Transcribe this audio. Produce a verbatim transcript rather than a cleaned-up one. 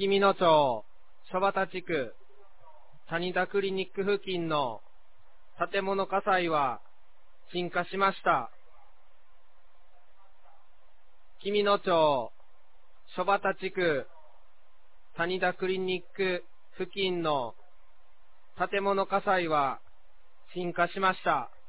氷見野町諸畑地区谷田クリニック付近の建物火災は鎮火しました。氷見野町諸畑地区谷田クリニック付近の建物火災は鎮火しました。